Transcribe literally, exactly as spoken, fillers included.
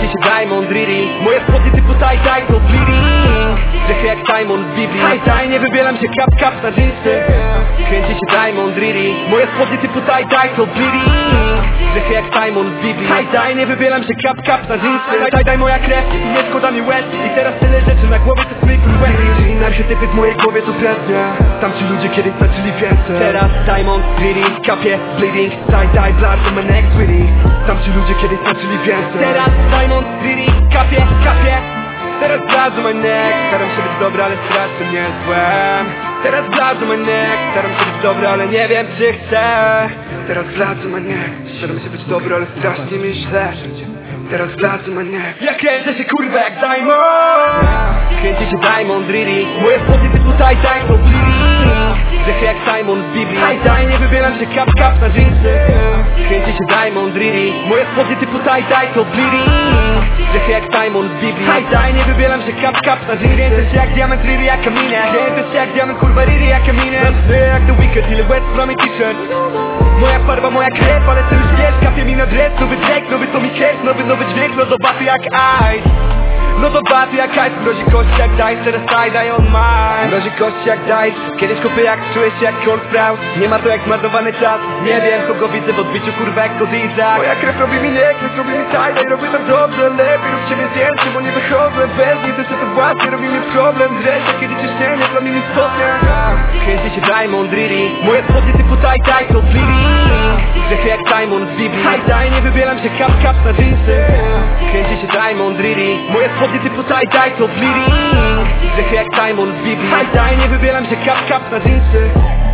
Kręci się Diamond Riri. Moje spodnie typu tie-dye to bleeding. Grzechy jak Simon w Biblii. Tie-dye, nie wybieram się kap kap na dżinsy. Kręci się Diamond Riri. Moje spodnie typu tie-dye to bleeding. Grzechy jak Simon w Biblii. Tie-dye, nie wybieram się kap kap na dżinsy. Tie-dye moja krew, nie szkoda mi łez. I teraz tyle rzeczy na głowie to smyk łez. Inne archetypy w mojej głowie to presja. Tamci ludzie kiedyś znaczyli więcej. Teraz Diamond Riri, kapie, bleeding. Tie-dye, blood to my next witty. Tamci ludzie kiedyś znaczyli więcej. Teraz Diamond Riri, kapie, kapie. Teraz blood to my neck. Staram się być dobry, ale strasznie nie złem. Teraz blood to my neck. Staram się być dobry, ale nie wiem czy chcę. Teraz blood to my neck. Staram się być dobry, ale strasznie mi źle. Teraz blood to my neck. Ja kręcę się kurwa jak Diamond. Kręci się Diamond Riri. Moje spodnie typu tie-dye to bleeding. Grzechy jak Simon w Biblii. Tie-dye, nie wybieram się kap kap na dżinsy. Kręci się Diamond Riri. Moje spodnie typu tie-dye to bleeding. Grzechy jak Simon w Biblii. Tie-dye, nie wybieram się kap kap na dżinsy. Kręcę się jak diament Riri jak kamienie. Kręcę się jak diament kurwa Riri jak kamienie. Znam jak The Wicked, ile łez w ramie t-shirt. Moja farba, moja krew, ale co już wiesz. Kapie mi na dres, nowy track, nowy to mi cash. Nowy, nowy dźwięk, no do baty jak ice. No to baty jak ice, mrozi kości jak dice. Teraz tie-dye on mine. Mrozi kości jak dice. Kiedyś kupię jak czuję się jak Cold Sprout. Nie ma to jak zmarnowany czas. Nie wiem kogo widzę w odbiciu kurwa jak to Dizak. Moja krew robi mi nekres, robi mi tie-dye. Robię tak dobrze, lepiej rób ciebie zdjęcie, bo nie wychodzę bez niej. Też to właśnie robi mi problem. Dreszcz, kiedy ciśnienie dla mnie nie spodnia. Kręci się Diamond Riri. Moje spodnie typu tie-dye to bleeding. Grzechy jak Simon w Biblii. Tie-dye, nie wybieram się kap kap na dżinsy. Kręci się Diamond Riri. Moje spodnie typu tie-dye to bleeding. Grzechy jak Simon w Biblii. Tie-dye, nie wybieram się kap kap na dżinsy.